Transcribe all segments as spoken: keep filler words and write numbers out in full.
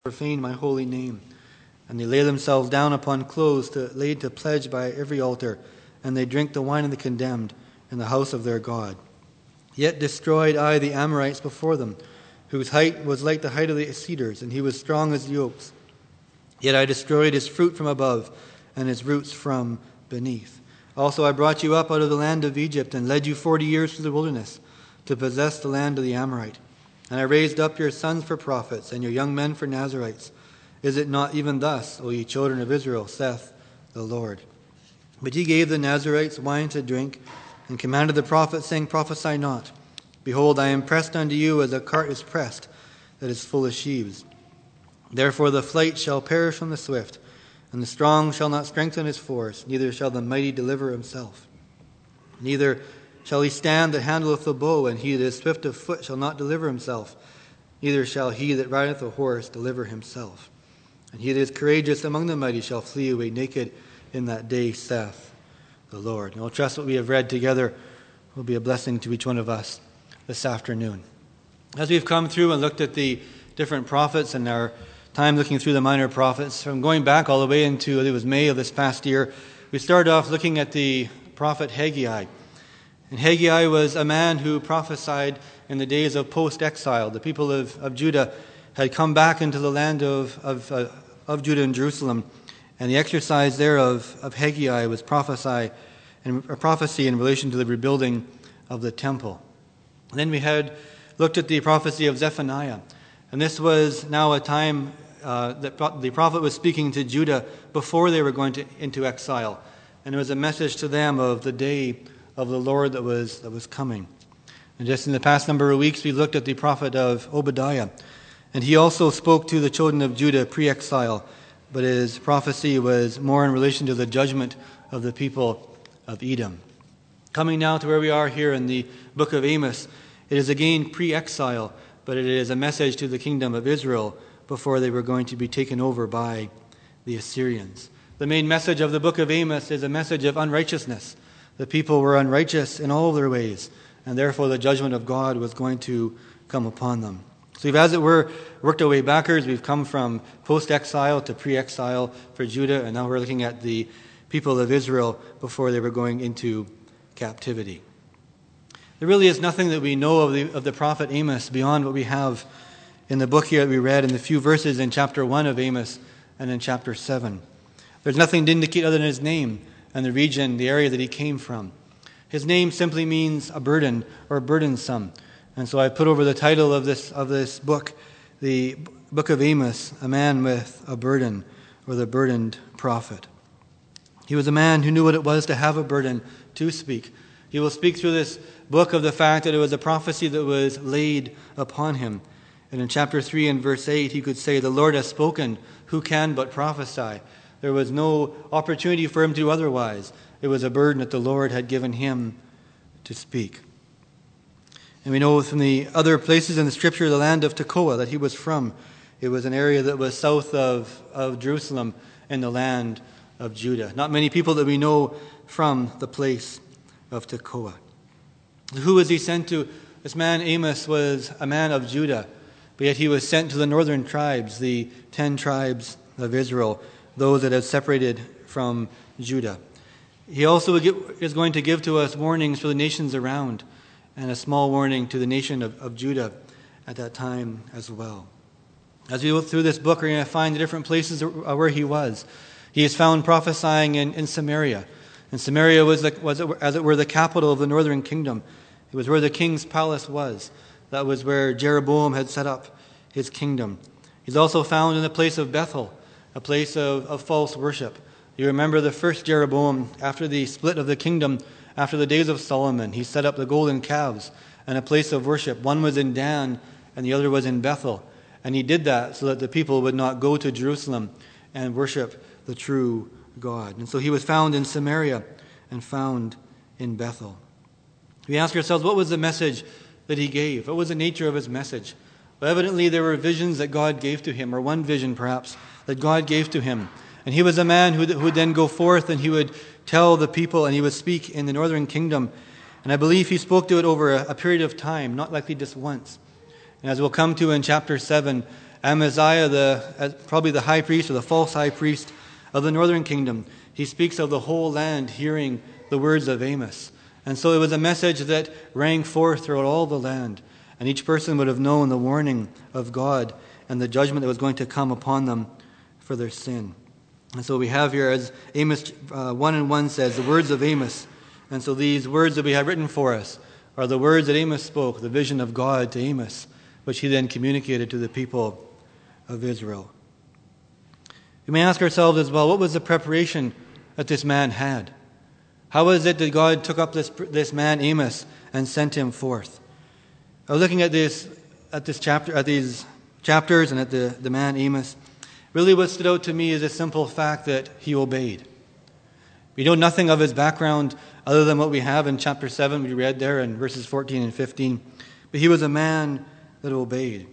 profane my holy name. And they lay themselves down upon clothes to, laid to pledge by every altar, and they drink the wine of the condemned in the house of their God. Yet destroyed I the Amorites before them, whose height was like the height of the cedars, and he was strong as the oaks. Yet I destroyed his fruit from above, and his roots from beneath. Also I brought you up out of the land of Egypt, and led you forty years through the wilderness, to possess the land of the Amorite. And I raised up your sons for prophets, and your young men for Nazarites. Is it not even thus, O ye children of Israel, saith the Lord? But ye gave the Nazarites wine to drink, and commanded the prophets, saying, Prophesy not. Behold, I am pressed unto you as a cart is pressed, that is full of sheaves. Therefore the flight shall perish from the swift, and the strong shall not strengthen his force, neither shall the mighty deliver himself. Neither shall he stand that handleth the bow, and he that is swift of foot shall not deliver himself, neither shall he that rideth a horse deliver himself. And he that is courageous among the mighty shall flee away naked in that day, saith the Lord. And I'll trust what we have read together will be a blessing to each one of us this afternoon. As we've come through and looked at the different prophets and our time looking through the minor prophets, from going back all the way into, it was May of this past year, we started off looking at the prophet Haggai. And Haggai was a man who prophesied in the days of post-exile. The people of, of Judah had come back into the land of, of, uh, of Judah and Jerusalem, and the exercise there of, of Haggai was prophesy and a prophecy in relation to the rebuilding of the temple. And then we had looked at the prophecy of Zephaniah, and this was now a time uh, that the prophet was speaking to Judah before they were going to, into exile, and it was a message to them of the day of the Lord that was that was coming. And just in the past number of weeks, we looked at the prophet of Obadiah, and he also spoke to the children of Judah pre-exile, but his prophecy was more in relation to the judgment of the people of Edom. Coming now to where we are here in the book of Amos, it is again pre-exile, but it is a message to the kingdom of Israel before they were going to be taken over by the Assyrians. The main message of the book of Amos is a message of unrighteousness. The people were unrighteous in all of their ways, and therefore the judgment of God was going to come upon them. So we've, as it were, worked our way backwards. We've come from post-exile to pre-exile for Judah, and now we're looking at the people of Israel before they were going into captivity. There really is nothing that we know of the, of the prophet Amos beyond what we have in the book here that we read in the few verses in chapter one of Amos and in chapter seven. There's nothing to indicate other than his name and the region, the area that he came from. His name simply means a burden or burdensome. And so I put over the title of this of this book, the book of Amos, A Man with a Burden, or the Burdened Prophet. He was a man who knew what it was to have a burden to speak. He will speak through this book of the fact that it was a prophecy that was laid upon him. And in chapter three and verse eight, he could say, The Lord has spoken, who can but prophesy? There was no opportunity for him to do otherwise. It was a burden that the Lord had given him to speak. And we know from the other places in the Scripture, the land of Tekoa, that he was from. It was an area that was south of, of Jerusalem in the land of Judah. Not many people that we know from the place of Tekoa. Who was he sent to? This man Amos was a man of Judah, but yet he was sent to the northern tribes, the ten tribes of Israel, those that had separated from Judah. He also is going to give to us warnings for the nations around, and a small warning to the nation of, of Judah at that time as well. As we look through this book, we're going to find the different places where he was. He is found prophesying in, in Samaria. And Samaria was, the, was, as it were, the capital of the northern kingdom. It was where the king's palace was. That was where Jeroboam had set up his kingdom. He's also found in the place of Bethel, a place of, of false worship. You remember the first Jeroboam, after the split of the kingdom, after the days of Solomon, he set up the golden calves and a place of worship. One was in Dan and the other was in Bethel. And he did that so that the people would not go to Jerusalem and worship the true God. And so he was found in Samaria and found in Bethel. We ask ourselves, what was the message that he gave? What was the nature of his message? Well, evidently there were visions that God gave to him, or one vision perhaps, that God gave to him. And he was a man who, who would then go forth and he would tell the people and he would speak in the northern kingdom. And I believe he spoke to it over a, a period of time, not likely just once. And as we'll come to in chapter seven, Amaziah, the, uh, probably the high priest or the false high priest of the northern kingdom, he speaks of the whole land hearing the words of Amos. And so it was a message that rang forth throughout all the land. And each person would have known the warning of God and the judgment that was going to come upon them for their sin. And so we have here, as Amos uh, one and one says, the words of Amos. And so these words that we have written for us are the words that Amos spoke, the vision of God to Amos, which he then communicated to the people of Israel. We may ask ourselves as well, what was the preparation that this man had? How was it that God took up this this man Amos and sent him forth? I was looking at this at this chapter at these chapters and at the, the man Amos. Really what stood out to me is the simple fact that he obeyed. We know nothing of his background other than what we have in chapter seven, we read there in verses fourteen and fifteen. But he was a man that obeyed.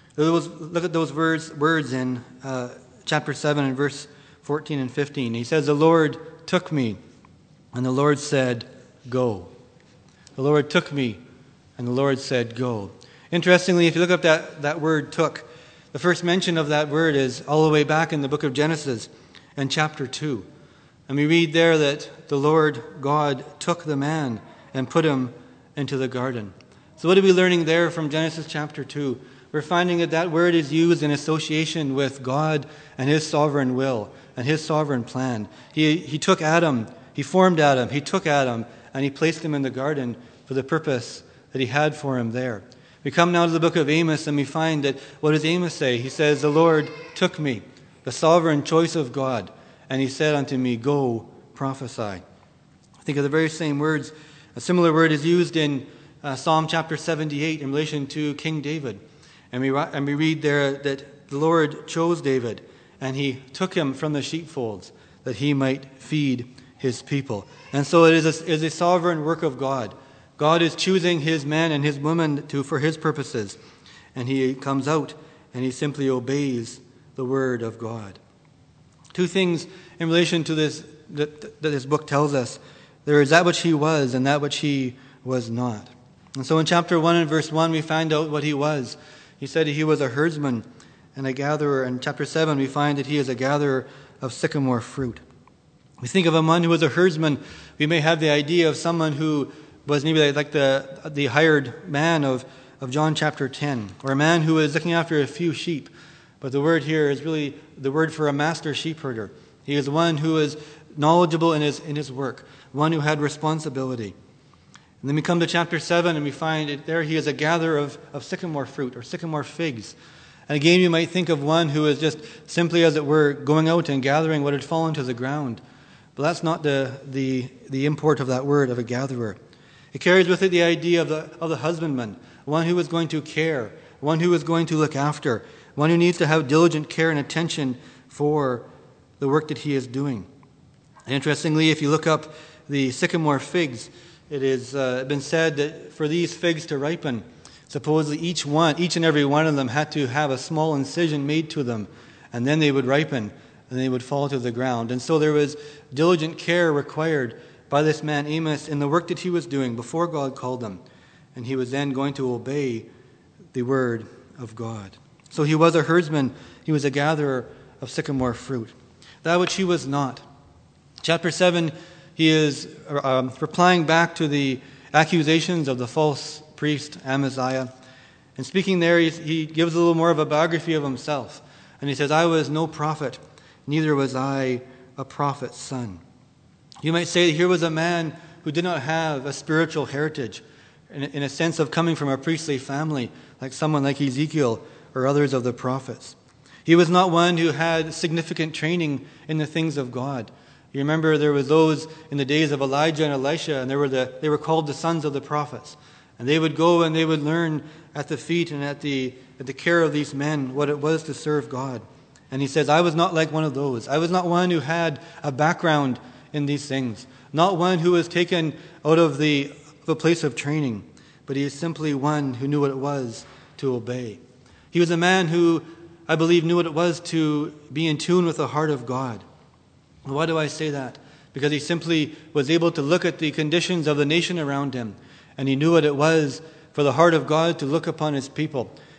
Look at those words, words in uh, chapter seven and verse fourteen and fifteen. He says, the Lord took me, and the Lord said, go. The Lord took me, and the Lord said, go. Interestingly, if you look up that, that word took, the first mention of that word is all the way back in the book of Genesis in chapter two. And we read there that the Lord God took the man and put him into the garden. So what are we learning there from Genesis chapter two? We're finding that that word is used in association with God and his sovereign will and his sovereign plan. He, he took Adam, he formed Adam, he took Adam, and he placed him in the garden for the purpose that he had for him there. We come now to the book of Amos, and we find that, what does Amos say? He says, the Lord took me, the sovereign choice of God, and he said unto me, go prophesy. Think of the very same words. A similar word is used in uh, Psalm chapter seventy-eight in relation to King David. And we, and we read there that the Lord chose David, and he took him from the sheepfolds that he might feed his people. And so it is a, is a sovereign work of God. God is choosing his men and his women to, for his purposes. And he comes out and he simply obeys the word of God. Two things in relation to this that, that this book tells us. There is that which he was and that which he was not. And so in chapter one and verse one, we find out what he was. He said he was a herdsman and a gatherer. In chapter seven, we find that he is a gatherer of sycamore fruit. We think of a man who was a herdsman. We may have the idea of someone who was maybe like the the hired man of, of John chapter ten, or a man who is looking after a few sheep. But the word here is really the word for a master sheep herder. He is one who is knowledgeable in his in his work, one who had responsibility. And then we come to chapter seven, and we find it there he is a gatherer of, of sycamore fruit, or sycamore figs. And again, you might think of one who is just simply, as it were, going out and gathering what had fallen to the ground. But that's not the, the, the import of that word, of a gatherer. It carries with it the idea of the, of the husbandman, one who is going to care, one who is going to look after, one who needs to have diligent care and attention for the work that he is doing. And interestingly, if you look up the sycamore figs, it has uh, been said that for these figs to ripen, supposedly each one, each and every one of them had to have a small incision made to them, and then they would ripen, and they would fall to the ground. And so there was diligent care required by this man Amos in the work that he was doing before God called him. And he was then going to obey the word of God. So he was a herdsman. He was a gatherer of sycamore fruit. That which he was not. Chapter seven, he is um, replying back to the accusations of the false priest Amaziah. And speaking there, he, he gives a little more of a biography of himself. And he says, I was no prophet, neither was I a prophet's son. You might say here was a man who did not have a spiritual heritage, in, in a sense of coming from a priestly family, like someone like Ezekiel or others of the prophets. He was not one who had significant training in the things of God. You remember there was those in the days of Elijah and Elisha, and they were the they were called the sons of the prophets. And they would go and they would learn at the feet and at the at the care of these men what it was to serve God. And he says, I was not like one of those. I was not one who had a background in these things. Not one who was taken out of the of a place of training. But he is simply one who knew what it was to obey. He was a man who, I believe, knew what it was to be in tune with the heart of God. Why do I say that? Because he simply was able to look at the conditions of the nation around him, and he knew what it was for the heart of God to look upon his people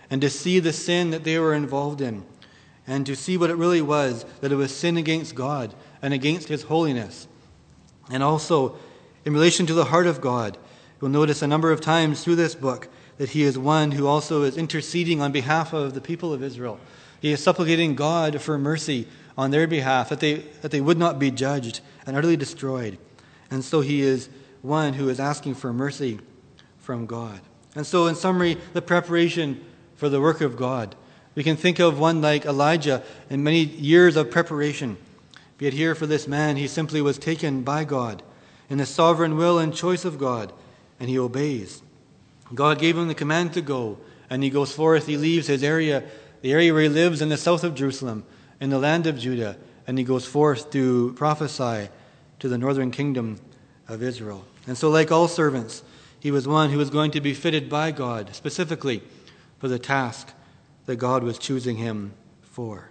and to see the sin that they were involved in, and to see what it really was, that it was sin against God and against His holiness. And also, in relation to the heart of God, you'll notice a number of times through this book that He is one who also is interceding on behalf of the people of Israel. He is supplicating God for mercy on their behalf, that they, that they would not be judged and utterly destroyed. And so He is one who is asking for mercy from God. And so, in summary, the preparation for the work of God. We can think of one like Elijah in many years of preparation. Yet here for this man, he simply was taken by God in the sovereign will and choice of God, and he obeys. God gave him the command to go, and he goes forth. He leaves his area, the area where he lives in the south of Jerusalem, in the land of Judah, and he goes forth to prophesy to the northern kingdom of Israel. And so, like all servants, he was one who was going to be fitted by God specifically for the task that God was choosing him for.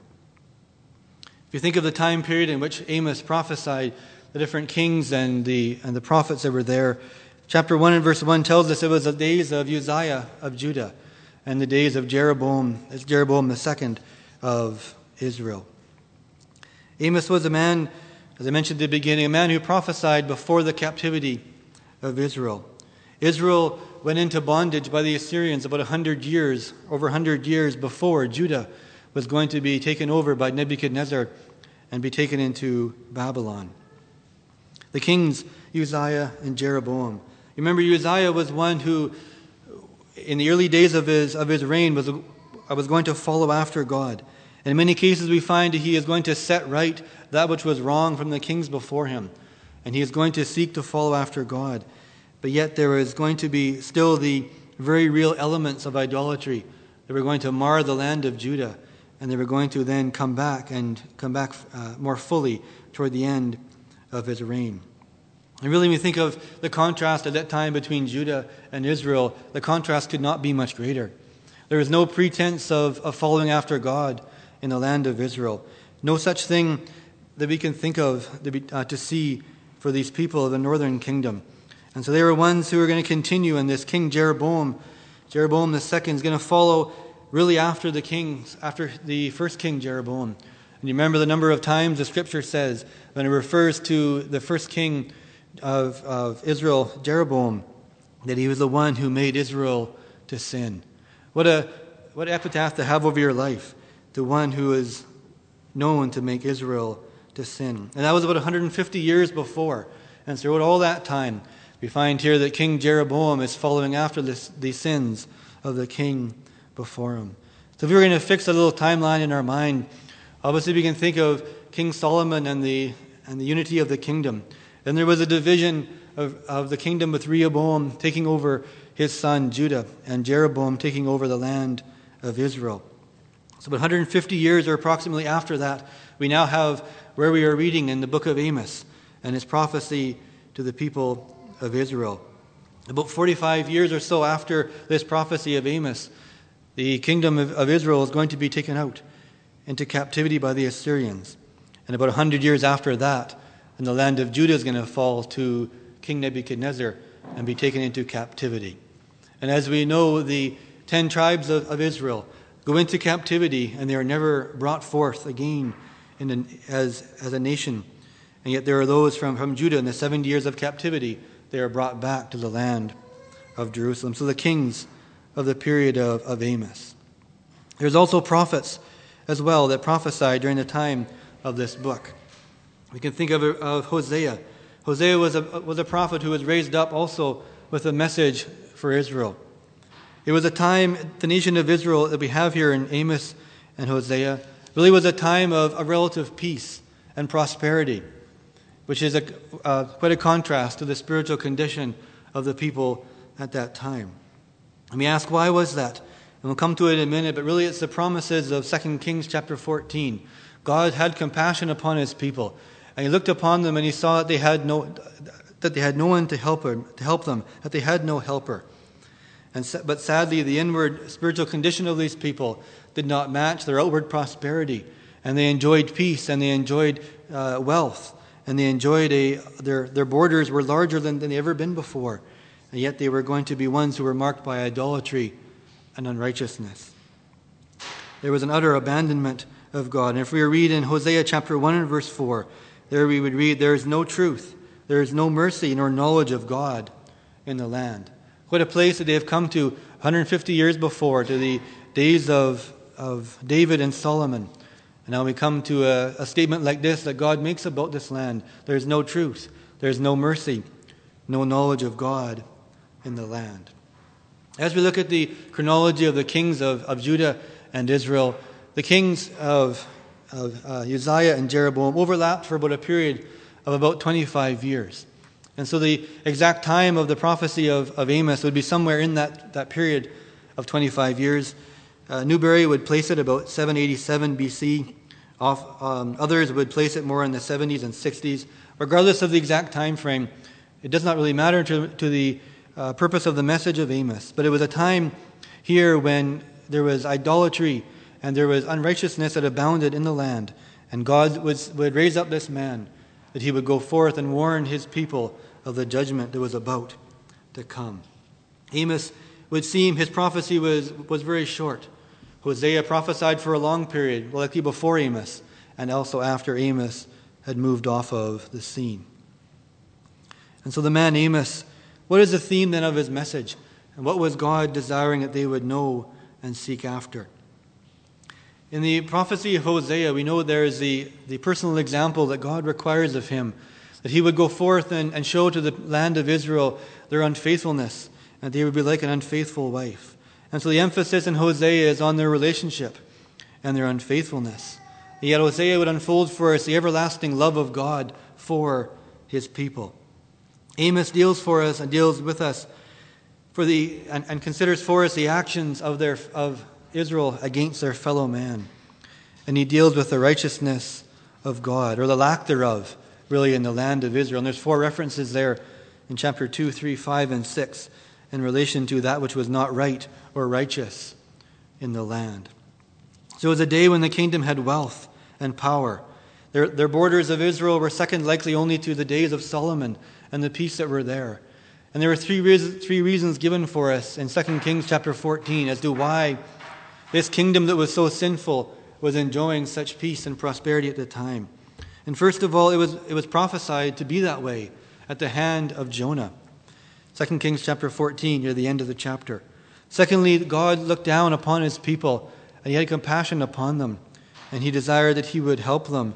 If you think of the time period in which Amos prophesied, the different kings and the and the prophets that were there, chapter one and verse one tells us it was the days of Uzziah of Judah and the days of Jeroboam, as Jeroboam the second of Israel. Amos was a man, as I mentioned at the beginning, a man who prophesied before the captivity of Israel. Israel went into bondage by the Assyrians about a hundred years, over a hundred years before Judah was going to be taken over by Nebuchadnezzar and be taken into Babylon. The kings Uzziah and Jeroboam. You remember, Uzziah was one who, in the early days of his of his reign, was was going to follow after God. And in many cases, we find that he is going to set right that which was wrong from the kings before him, and he is going to seek to follow after God. But yet, there is going to be still the very real elements of idolatry that were going to mar the land of Judah, and they were going to then come back and come back uh, more fully toward the end of his reign. And really, when you think of the contrast at that time between Judah and Israel, the contrast could not be much greater. There was no pretense of, of following after God in the land of Israel. No such thing that we can think of to, be, uh, to see for these people of the northern kingdom. And so they were ones who were going to continue, and this King Jeroboam, Jeroboam the second, is going to follow really after the kings, after the first king Jeroboam. And you remember the number of times the scripture says, when it refers to the first king of, of Israel, Jeroboam, that he was the one who made Israel to sin. What a what epitaph to have over your life, the one who is known to make Israel to sin. And that was about one hundred fifty years before. And so all that time, we find here that King Jeroboam is following after this, the sins of the king before him. So if we were going to fix a little timeline in our mind, obviously we can think of King Solomon and the and the unity of the kingdom. Then there was a division of, of the kingdom with Rehoboam taking over his son Judah and Jeroboam taking over the land of Israel. So about one hundred fifty years or approximately after that, we now have where we are reading in the book of Amos and his prophecy to the people of Israel. About forty-five years or so after this prophecy of Amos, the kingdom of, of Israel is going to be taken out into captivity by the Assyrians. And about one hundred years after that, and the land of Judah is going to fall to King Nebuchadnezzar and be taken into captivity. And as we know, the ten tribes of, of Israel go into captivity, and they are never brought forth again in an, as, as a nation. And yet there are those from, from Judah in the seventy years of captivity, they are brought back to the land of Jerusalem. So the kings of the period of, of Amos. There's also prophets as well that prophesied during the time of this book. We can think of, of Hosea. Hosea was a, was a prophet who was raised up also with a message for Israel. It was a time, the nation of Israel that we have here in Amos and Hosea, really was a time of a relative peace and prosperity, which is a, uh, quite a contrast to the spiritual condition of the people at that time. And we ask, why was that? And we'll come to it in a minute, but really it's the promises of Second Kings chapter fourteen. God had compassion upon his people, and he looked upon them and he saw that they had no that they had no one to help them, to help them, that they had no helper. And but sadly, the inward spiritual condition of these people did not match their outward prosperity, and they enjoyed peace and they enjoyed uh, wealth. And they enjoyed a, their, their borders were larger than, than they've ever been before. And yet they were going to be ones who were marked by idolatry and unrighteousness. There was an utter abandonment of God. And if we read in Hosea chapter one and verse four, there we would read, there is no truth, there is no mercy nor knowledge of God in the land. What a place that they have come to one hundred fifty years before, to the days of, of David and Solomon. And now we come to a, a statement like this that God makes about this land. There is no truth, there is no mercy, no knowledge of God in the land. As we look at the chronology of the kings of, of Judah and Israel, the kings of, of uh, Uzziah and Jeroboam overlapped for about a period of about twenty-five years. And so the exact time of the prophecy of, of Amos would be somewhere in that, that period of twenty-five years. Uh, Newberry would place it about seven eighty-seven B C. Off, um, others would place it more in the seventies and sixties. Regardless of the exact time frame, it does not really matter to, to the uh, purpose of the message of Amos. But it was a time here when there was idolatry and there was unrighteousness that abounded in the land. And God was, would raise up this man, that he would go forth and warn his people of the judgment that was about to come. Amos would seem, his prophecy was, was very short. Hosea prophesied for a long period, likely before Amos, and also after Amos had moved off of the scene. And so the man Amos, what is the theme then of his message? And what was God desiring that they would know and seek after? In the prophecy of Hosea, we know there is the, the personal example that God requires of him, that he would go forth and, and show to the land of Israel their unfaithfulness, and they would be like an unfaithful wife. And so the emphasis in Hosea is on their relationship and their unfaithfulness. Yet Hosea would unfold for us the everlasting love of God for his people. Amos deals for us and deals with us for the and, and considers for us the actions of their of Israel against their fellow man. And he deals with the righteousness of God, or the lack thereof, really, in the land of Israel. And there's four references there in chapter two, three, five, and six in relation to that which was not right or righteous in the land. So it was a day when the kingdom had wealth and power. Their, their borders of Israel were second likely only to the days of Solomon and the peace that were there. And there were three reasons, three reasons given for us in Second Kings chapter fourteen as to why this kingdom that was so sinful was enjoying such peace and prosperity at the time. And first of all, it was, it was prophesied to be that way at the hand of Jonah. Second Kings chapter fourteen, near the end of the chapter. Secondly, God looked down upon his people, and he had compassion upon them, and he desired that he would help them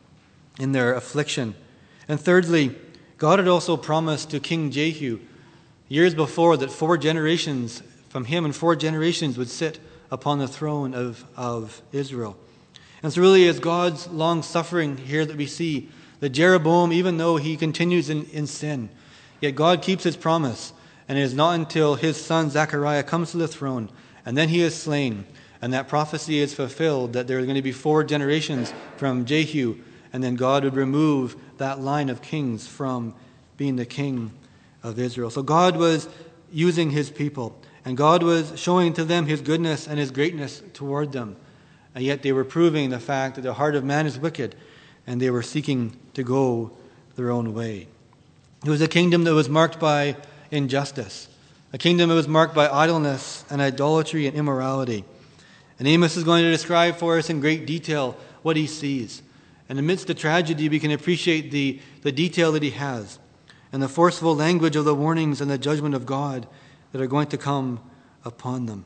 in their affliction. And thirdly, God had also promised to King Jehu years before that four generations from him and four generations would sit upon the throne of, of Israel. And so really it's God's long suffering here that we see that Jeroboam, even though he continues in, in sin, yet God keeps his promise, and it is not until his son Zechariah comes to the throne, and then he is slain, and that prophecy is fulfilled, that there are going to be four generations from Jehu, and then God would remove that line of kings from being the king of Israel. So God was using his people, and God was showing to them his goodness and his greatness toward them, and yet they were proving the fact that the heart of man is wicked, and they were seeking to go their own way. It was a kingdom that was marked by injustice, a kingdom that was marked by idleness and idolatry and immorality. And Amos is going to describe for us in great detail what he sees. And amidst the tragedy, we can appreciate the, the detail that he has and the forceful language of the warnings and the judgment of God that are going to come upon them.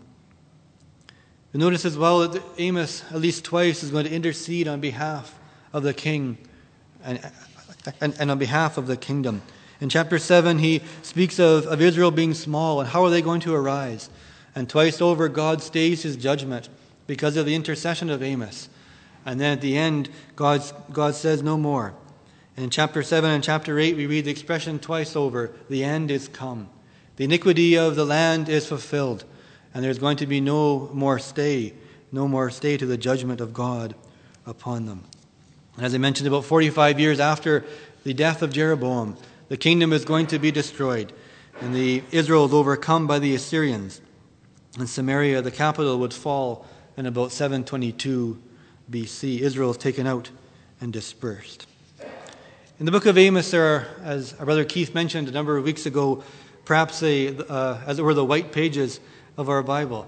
We notice as well that Amos, at least twice, is going to intercede on behalf of the king and, and, and on behalf of the kingdom. In chapter seven, he speaks of, of Israel being small and how are they going to arise. And twice over, God stays his judgment because of the intercession of Amos. And then at the end, God's, God says no more. And in chapter seven and chapter eight, we read the expression twice over, the end is come. The iniquity of the land is fulfilled. And there's going to be no more stay, no more stay to the judgment of God upon them. And as I mentioned, about forty-five years after the death of Jeroboam, the kingdom is going to be destroyed, and the Israel is overcome by the Assyrians. And Samaria, the capital, would fall in about seven twenty-two B C. Israel is taken out and dispersed. In the book of Amos, there are, as our brother Keith mentioned a number of weeks ago, perhaps a, uh, as it were the white pages of our Bible.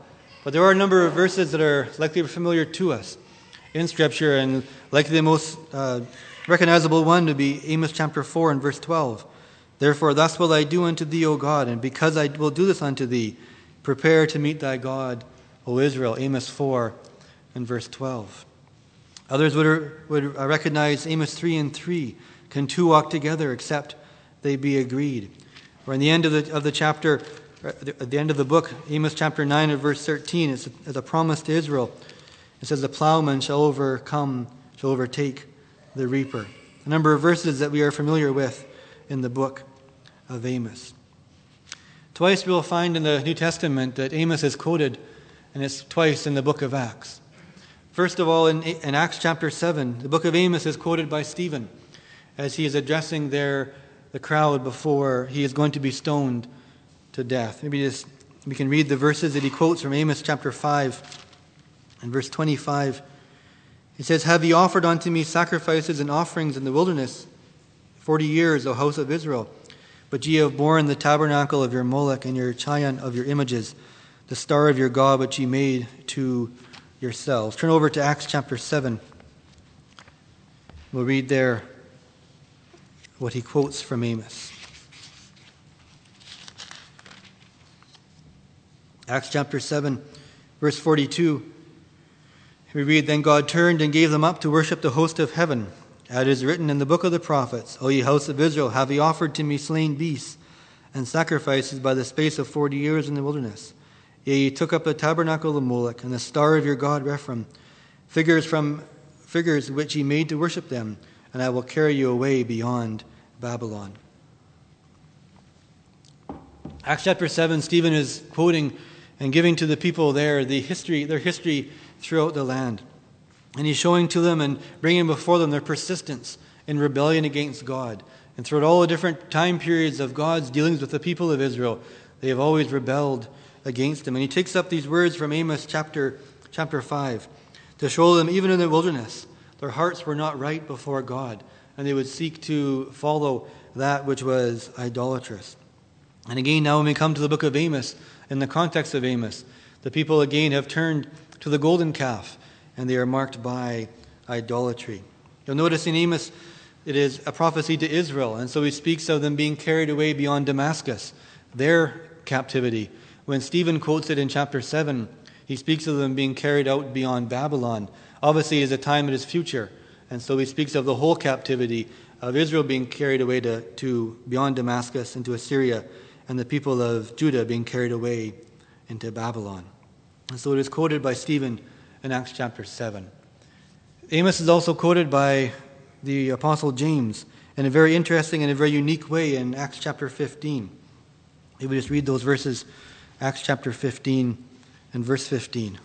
But there are a number of verses that are likely familiar to us in Scripture, and likely the most uh, recognizable one to be Amos chapter four and verse twelve. Therefore thus will I do unto thee, O God, and because I will do this unto thee, prepare to meet thy God, O Israel. Amos four and verse twelve. Others would, would recognize Amos three and three. Can two walk together except they be agreed? Or in the end of the, of the chapter, at the end of the book, Amos chapter nine and verse thirteen, it's a, it's a promise to Israel. It says, the plowman shall overcome, shall overtake the reaper. A number of verses that we are familiar with in the book of Amos. Twice we will find in the New Testament that Amos is quoted, and it's twice in the book of Acts. First of all, in, in Acts chapter seven, the book of Amos is quoted by Stephen as he is addressing there the crowd before he is going to be stoned to death. Maybe just we can read the verses that he quotes from Amos chapter five and verse twenty-five. He says, have ye offered unto me sacrifices and offerings in the wilderness forty years, O house of Israel? But ye have borne the tabernacle of your Moloch and your Chion of your images, the star of your God which ye made to yourselves. Turn over to Acts chapter seven. We'll read there what he quotes from Amos. Acts chapter seven, verse forty-two. We read, then God turned and gave them up to worship the host of heaven. As it is written in the book of the prophets, O ye house of Israel, have ye offered to me slain beasts and sacrifices by the space of forty years in the wilderness? Yea, ye took up the tabernacle of Moloch and the star of your god Rephaim, figures from figures which ye made to worship them, and I will carry you away beyond Babylon. Acts chapter seven, Stephen is quoting and giving to the people there the history, their history throughout the land. And he's showing to them and bringing before them their persistence in rebellion against God. And throughout all the different time periods of God's dealings with the people of Israel, they have always rebelled against him. And he takes up these words from Amos chapter, chapter five to show them, even in the wilderness, their hearts were not right before God, and they would seek to follow that which was idolatrous. And again, now when we come to the book of Amos, in the context of Amos, the people again have turned to the golden calf, and they are marked by idolatry. You'll notice in Amos, it is a prophecy to Israel, and so he speaks of them being carried away beyond Damascus, their captivity. When Stephen quotes it in chapter seven, he speaks of them being carried out beyond Babylon. Obviously, it is a time that is future, and so he speaks of the whole captivity of Israel being carried away to, to beyond Damascus into Assyria, and the people of Judah being carried away into Babylon. And so it is quoted by Stephen in Acts chapter seven. Amos is also quoted by the Apostle James in a very interesting and a very unique way in Acts chapter fifteen. If we just read those verses, Acts chapter fifteen and verse fifteen.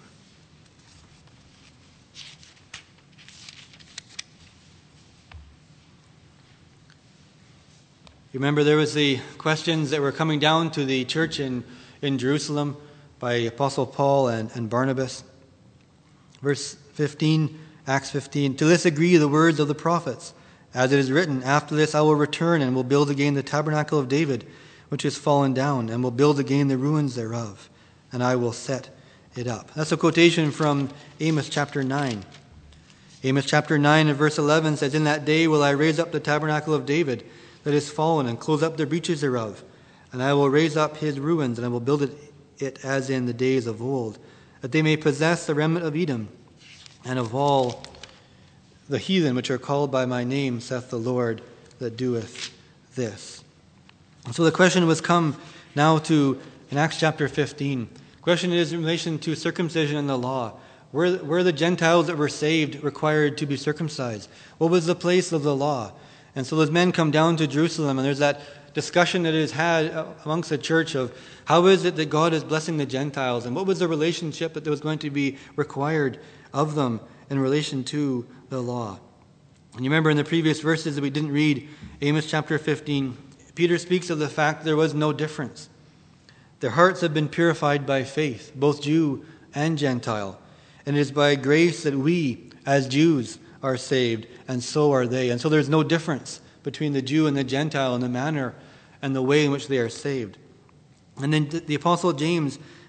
You remember there was the questions that were coming down to the church in, in Jerusalem by Apostle Paul and, and Barnabas. Verse fifteen, Acts fifteen, to this agree the words of the prophets, as it is written, after this I will return and will build again the tabernacle of David, which is fallen down, and will build again the ruins thereof, and I will set it up. That's a quotation from Amos chapter nine. Amos chapter nine and verse eleven says, in that day will I raise up the tabernacle of David that is fallen, and close up the breaches thereof, and I will raise up his ruins, and I will build it, it as in the days of old, that they may possess the remnant of Edom, and of all the heathen which are called by my name, saith the Lord that doeth this. And so the question was come now to, in Acts chapter fifteen, the question is in relation to circumcision and the law. Were, were the Gentiles that were saved required to be circumcised? What was the place of the law? And so those men come down to Jerusalem, and there's that discussion that is had amongst the church of how is it that God is blessing the Gentiles, and what was the relationship that was going to be required of them in relation to the law. And you remember in the previous verses that we didn't read, Amos chapter fifteen, Peter speaks of the fact there was no difference. Their hearts have been purified by faith, both Jew and Gentile. And it is by grace that we, as Jews, are saved, and so are they. And so there's no difference between the Jew and the Gentile in the manner and the way in which they are saved. And then the Apostle James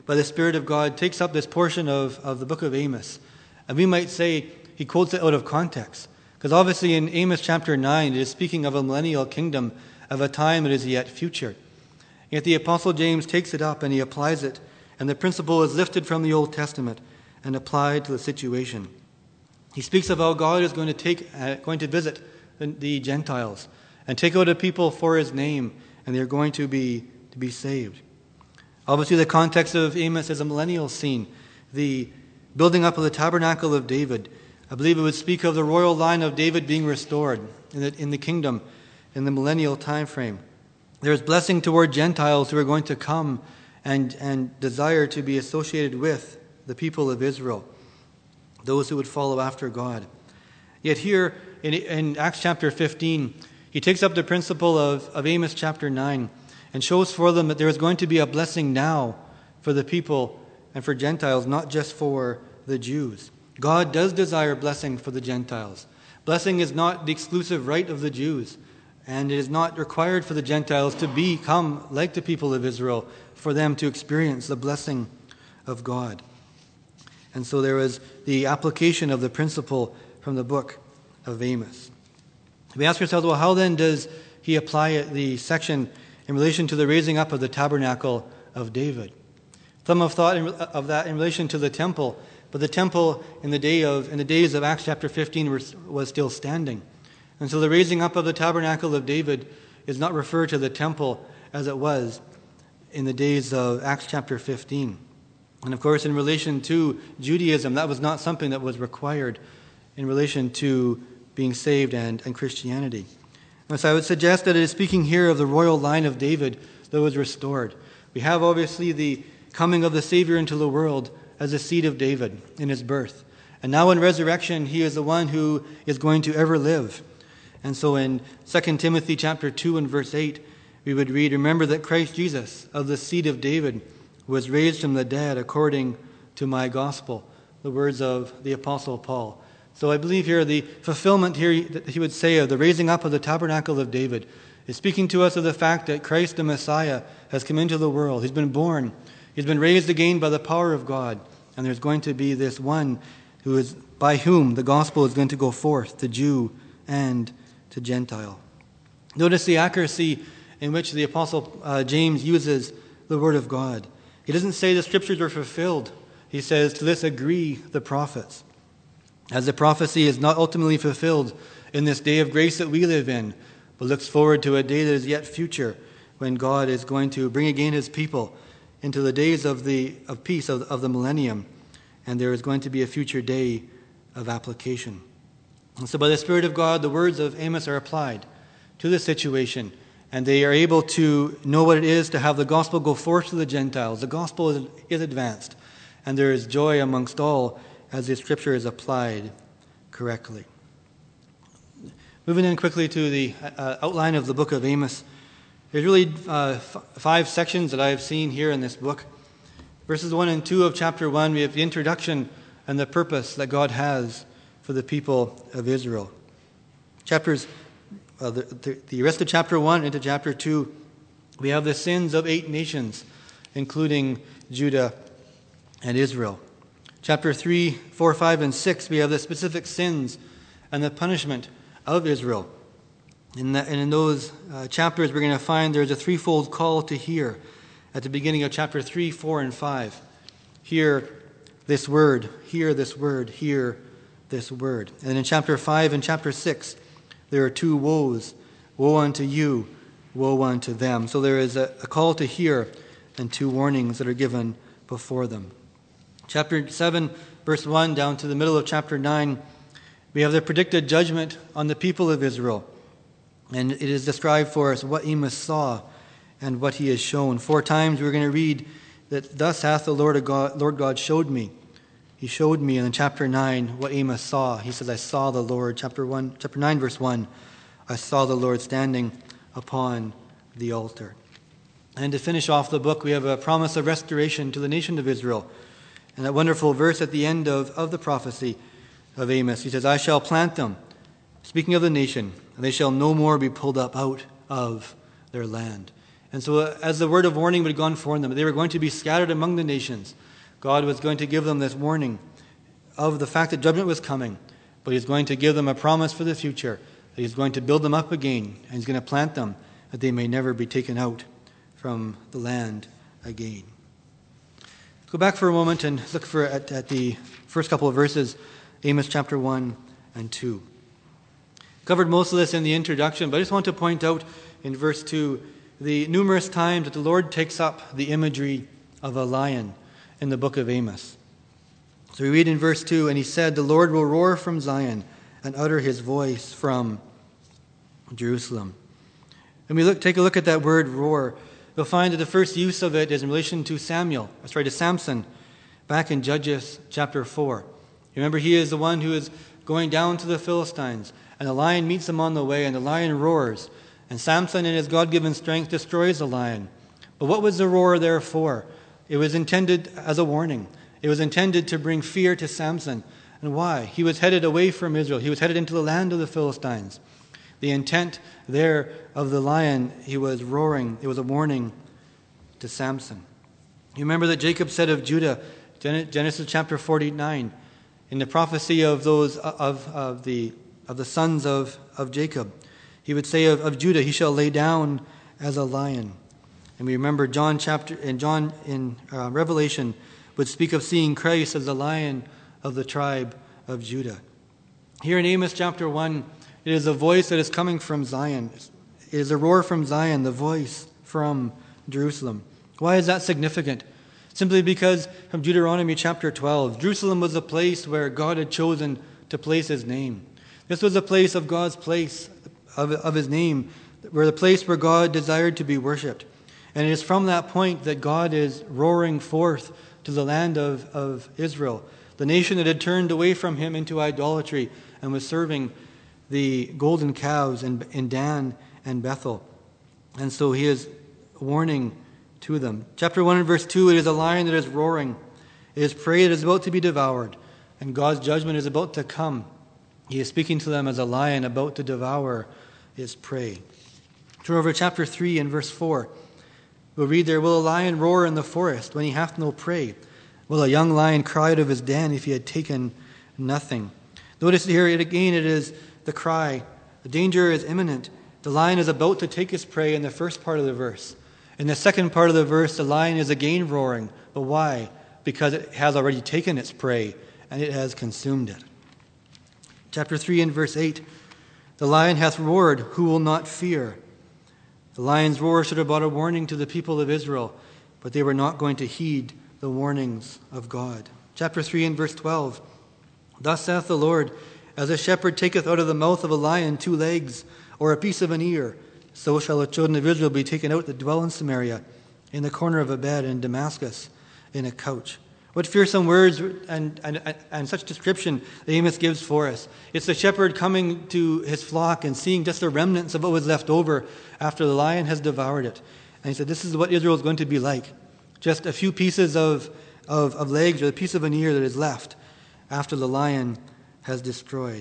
by the Spirit of God, takes up this portion of, of the book of Amos. And we might say he quotes it out of context. Because obviously in Amos chapter nine, it is speaking of a millennial kingdom, of a time that is yet future. Yet the Apostle James takes it up and he applies it, and the principle is lifted from the Old Testament and applied to the situation. He speaks of how God is going to take, uh, going to visit the, the Gentiles and take out a people for his name, and they're going to be to be saved. Obviously, the context of Amos is a millennial scene, the building up of the tabernacle of David. I believe it would speak of the royal line of David being restored in the, in the kingdom in the millennial time frame. There's blessing toward Gentiles who are going to come and, and desire to be associated with the people of Israel, those who would follow after God. Yet here in, in Acts chapter fifteen, he takes up the principle of, of Amos chapter nine and shows for them that there is going to be a blessing now for the people and for Gentiles, not just for the Jews. God does desire blessing for the Gentiles. Blessing is not the exclusive right of the Jews, and it is not required for the Gentiles to become like the people of Israel for them to experience the blessing of God. And so there is the application of the principle from the book of Amos. We ask ourselves, well, how then does he apply it, the section in relation to the raising up of the tabernacle of David? Some have thought of that in relation to the temple, but the temple in the day of in the days of Acts chapter fifteen was, was still standing. And so the raising up of the tabernacle of David is not referred to the temple as it was in the days of Acts chapter fifteen. And of course, in relation to Judaism, that was not something that was required in relation to being saved and, and Christianity. And so I would suggest that it is speaking here of the royal line of David that was restored. We have obviously the coming of the Savior into the world as a seed of David in his birth. And now in resurrection, he is the one who is going to ever live. And so in Second Timothy chapter two and verse eight, we would read, "Remember that Christ Jesus, of the seed of David, was raised from the dead according to my gospel." The words of the Apostle Paul. So I believe here the fulfillment here that he would say of the raising up of the tabernacle of David is speaking to us of the fact that Christ the Messiah has come into the world. He's been born. He's been raised again by the power of God. And there's going to be this one who is by whom the gospel is going to go forth to Jew and to Gentile. Notice the accuracy in which the Apostle uh, James uses the word of God. He doesn't say the scriptures were fulfilled. He says, to this agree the prophets. As the prophecy is not ultimately fulfilled in this day of grace that we live in, but looks forward to a day that is yet future when God is going to bring again his people into the days of the of peace of, of the millennium, and there is going to be a future day of application. And so by the Spirit of God, the words of Amos are applied to the situation, and they are able to know what it is to have the gospel go forth to the Gentiles. The gospel is, is advanced, and there is joy amongst all as the scripture is applied correctly. Moving in quickly to the uh, outline of the book of Amos, there's really uh, f- five sections that I have seen here in this book. Verses one and two of chapter one, we have the introduction and the purpose that God has for the people of Israel. Chapters, uh, the, the, the rest of chapter one into chapter two, we have the sins of eight nations, including Judah and Israel. Chapter three, four, five, and six, we have the specific sins and the punishment of Israel. In that, and in those uh, chapters, we're going to find there's a threefold call to hear at the beginning of chapter three, four, and five. Hear this word, hear this word, hear this word. And in chapter five and chapter six, there are two woes. Woe unto you, woe unto them. So there is a, a call to hear and two warnings that are given before them. Chapter seven, verse one, down to the middle of chapter nine, we have the predicted judgment on the people of Israel. And it is described for us what Amos saw and what he has shown. Four times we're going to read that, thus hath the Lord God, Lord God showed me. He showed me in chapter nine what Amos saw. He says, I saw the Lord. Chapter one, chapter nine, verse one, I saw the Lord standing upon the altar. And to finish off the book, we have a promise of restoration to the nation of Israel. And that wonderful verse at the end of, of the prophecy of Amos, he says, I shall plant them, speaking of the nation, and they shall no more be pulled up out of their land. And so as the word of warning would have gone for them, they were going to be scattered among the nations. God was going to give them this warning of the fact that judgment was coming, but he's going to give them a promise for the future, that he's going to build them up again, and he's going to plant them, that they may never be taken out from the land again. Go back for a moment and look for at, at the first couple of verses, Amos chapter one and two. Covered most of this in the introduction, but I just want to point out in verse two the numerous times that the Lord takes up the imagery of a lion in the book of Amos. So we read in verse two, and he said, "The Lord will roar from Zion and utter his voice from Jerusalem." And we look, take a look at that word roar. You'll find that the first use of it is in relation to Samuel, sorry, to Samson, back in Judges chapter four. You remember, he is the one who is going down to the Philistines, and the lion meets him on the way, and the lion roars. And Samson, in his God-given strength, destroys the lion. But what was the roar there for? It was intended as a warning. It was intended to bring fear to Samson. And why? He was headed away from Israel. He was headed into the land of the Philistines. The intent there of the lion, he was roaring. It was a warning to Samson. You remember that Jacob said of Judah, Genesis chapter forty-nine, in the prophecy of those of, of the of the sons of, of Jacob, he would say of, of Judah, he shall lay down as a lion. And we remember John chapter in John in uh, Revelation would speak of seeing Christ as the lion of the tribe of Judah. Here in Amos chapter one, it is a voice that is coming from Zion. It is a roar from Zion, the voice from Jerusalem. Why is that significant? Simply because from Deuteronomy chapter twelve, Jerusalem was a place where God had chosen to place his name. This was a place of God's place, of, of his name, where the place where God desired to be worshipped. And it is from that point that God is roaring forth to the land of, of Israel, the nation that had turned away from him into idolatry and was serving the golden calves in, in Dan and Bethel. And so he is warning to them. Chapter one and verse two, it is a lion that is roaring. It is prey that is about to be devoured, and God's judgment is about to come. He is speaking to them as a lion about to devour his prey. Turn over to chapter three and verse four. We'll read there, "Will a lion roar in the forest when he hath no prey? Will a young lion cry out of his den if he had taken nothing?" Notice here, it again, it is the cry. The danger is imminent. The lion is about to take his prey in the first part of the verse. In the second part of the verse, the lion is again roaring. But why? Because it has already taken its prey and it has consumed it. Chapter three and verse eight, "The lion hath roared, who will not fear?" The lion's roar should have brought a warning to the people of Israel, but they were not going to heed the warnings of God. Chapter three and verse twelve, "Thus saith the Lord, as a shepherd taketh out of the mouth of a lion two legs, or a piece of an ear, so shall the children of Israel be taken out that dwell in Samaria, in the corner of a bed, in Damascus, in a couch." What fearsome words and, and, and such description Amos gives for us. It's the shepherd coming to his flock and seeing just the remnants of what was left over after the lion has devoured it. And he said, this is what Israel is going to be like. Just a few pieces of, of, of legs or a piece of an ear that is left after the lion has destroyed.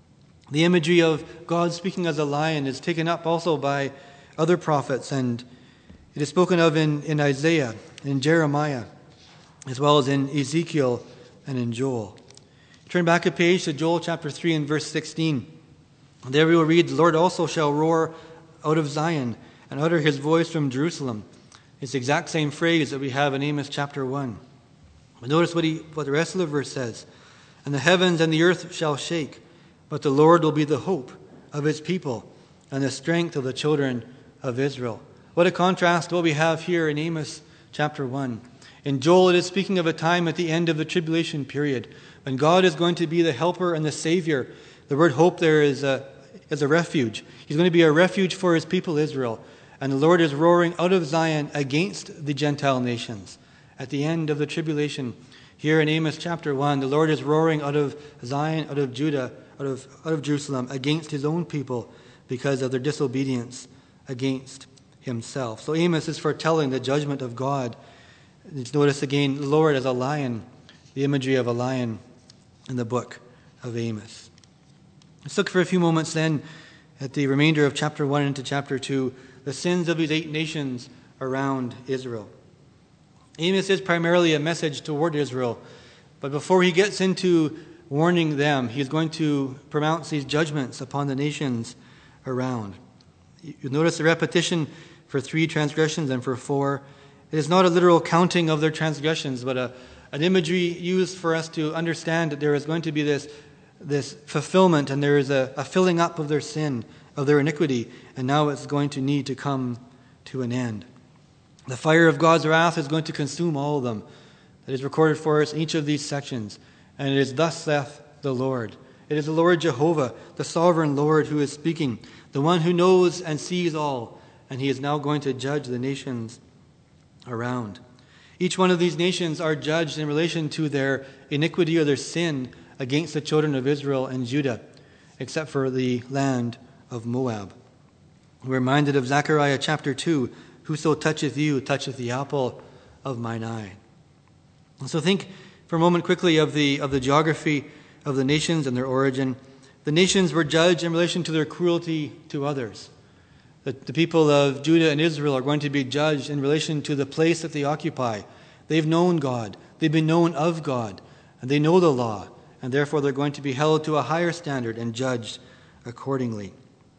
The imagery of God speaking as a lion is taken up also by other prophets, and it is spoken of in, in Isaiah, in Jeremiah, as well as in Ezekiel and in Joel. Turn back a page to Joel chapter three and verse sixteen. There we will read, "The Lord also shall roar out of Zion and utter his voice from Jerusalem." It's the exact same phrase that we have in Amos chapter one. But notice what, he, what the rest of the verse says. "And the heavens and the earth shall shake, but the Lord will be the hope of his people and the strength of the children of Israel." What a contrast to what we have here in Amos chapter one. In Joel, it is speaking of a time at the end of the tribulation period when God is going to be the helper and the Savior. The word hope there is a, is a refuge. He's going to be a refuge for his people Israel. And the Lord is roaring out of Zion against the Gentile nations. At the end of the tribulation, here in Amos chapter one, the Lord is roaring out of Zion, out of Judah, out of, out of Jerusalem, against his own people because of their disobedience against himself. So Amos is foretelling the judgment of God. Notice again, the Lord as a lion, the imagery of a lion in the book of Amos. Let's look for a few moments then at the remainder of chapter one into chapter two. The sins of these eight nations around Israel. Amos is primarily a message toward Israel, but before he gets into warning them, he's going to pronounce these judgments upon the nations around. You'll notice the repetition for three transgressions and for four. It is not a literal counting of their transgressions, but a, an imagery used for us to understand that there is going to be this, this fulfillment, and there is a, a filling up of their sin, of their iniquity, and now it's going to need to come to an end. The fire of God's wrath is going to consume all of them. That is recorded for us in each of these sections. And it is thus saith the Lord. It is the Lord Jehovah, the sovereign Lord, who is speaking, the one who knows and sees all, and he is now going to judge the nations around. Each one of these nations are judged in relation to their iniquity or their sin against the children of Israel and Judah, except for the land of Moab. We're reminded of Zechariah chapter two, whoso toucheth you toucheth the apple of mine eye. And so think for a moment quickly of the of the geography of the nations and their origin. The nations were judged in relation to their cruelty to others. The, the people of Judah and Israel are going to be judged in relation to the place that they occupy. They've known God. They've been known of God. And they know the law. And therefore they're going to be held to a higher standard and judged accordingly.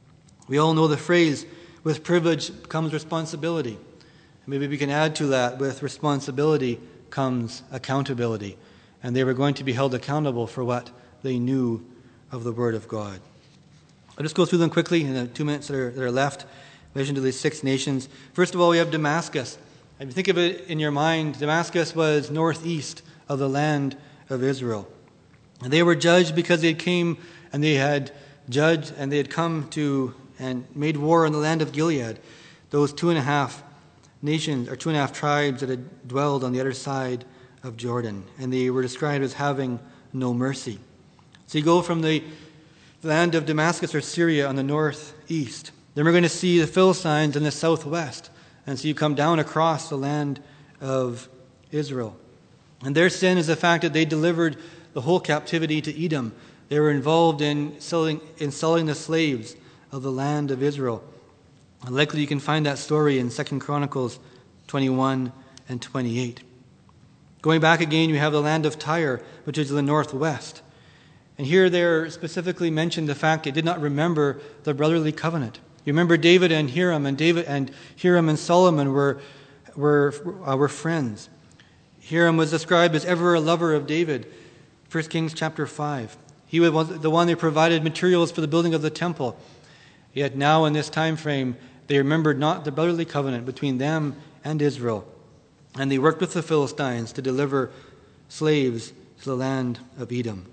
We all know the phrase, with privilege comes responsibility. Maybe we can add to that, with responsibility comes accountability. And they were going to be held accountable for what they knew of the Word of God. I'll just go through them quickly in the two minutes that are, that are left in relation to these six nations. First of all, we have Damascus. If you think of it in your mind, Damascus was northeast of the land of Israel. And they were judged because they came and they had judged and they had come to and made war on the land of Gilead, those two and a half nations, or two and a half tribes that had dwelled on the other side of Jordan. And they were described as having no mercy. So you go from the land of Damascus or Syria on the northeast. Then we're going to see the Philistines in the southwest. And so you come down across the land of Israel. And their sin is the fact that they delivered the whole captivity to Edom. They were involved in selling, in selling the slaves of the land of Israel. And likely you can find that story in Second Chronicles twenty-one and twenty-eight. Going back again, you have the land of Tyre, which is in the northwest. And here they're specifically mentioned the fact they did not remember the brotherly covenant. You remember David and Hiram, and David and Hiram and Solomon were were uh, were friends. Hiram was described as ever a lover of David. First Kings chapter five. He was the one that provided materials for the building of the temple. Yet now in this time frame, they remembered not the brotherly covenant between them and Israel. And they worked with the Philistines to deliver slaves to the land of Edom.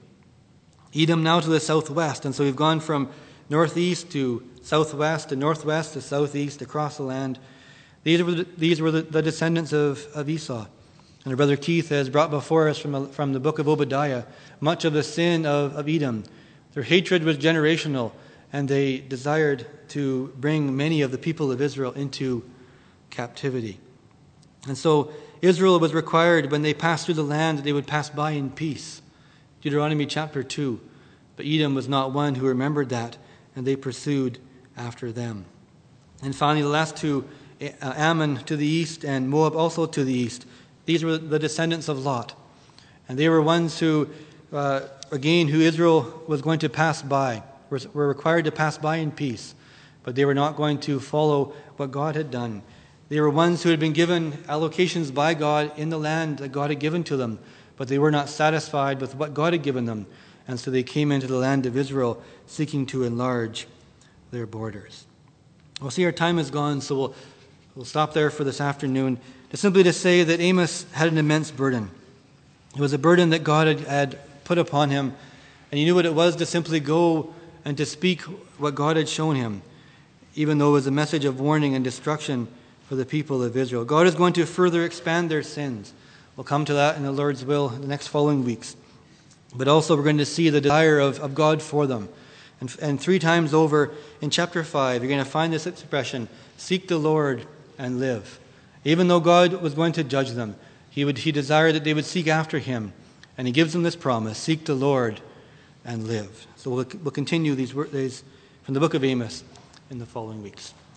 Edom now to the southwest. And so we've gone from northeast to southwest to northwest to southeast across the land. These were the, these were the, the descendants of, of Esau. And our brother Keith has brought before us from, a, from the book of Obadiah much of the sin of, of Edom. Their hatred was generational, and they desired to bring many of the people of Israel into captivity. And so Israel was required, when they passed through the land, that they would pass by in peace. Deuteronomy chapter two. But Edom was not one who remembered that, and they pursued after them. And finally, the last two, Ammon to the east and Moab also to the east. These were the descendants of Lot. And they were ones who, uh, again, who Israel was going to pass by, were, were required to pass by in peace. But they were not going to follow what God had done. They were ones who had been given allocations by God in the land that God had given to them. But they were not satisfied with what God had given them. And so they came into the land of Israel seeking to enlarge their borders. Well, see, our time is gone, so we'll, we'll stop there for this afternoon. Just simply to say that Amos had an immense burden. It was a burden that God had, had put upon him, and he knew what it was to simply go and to speak what God had shown him, even though it was a message of warning and destruction for the people of Israel. God is going to further expand their sins. We'll come to that in the Lord's will in the next following weeks. But also we're going to see the desire of, of God for them. And, and three times over in chapter five, you're going to find this expression, seek the Lord and live. Even though God was going to judge them, he would he desired that they would seek after him. And he gives them this promise, seek the Lord and live. So we'll, we'll continue these, these from the book of Amos in the following weeks.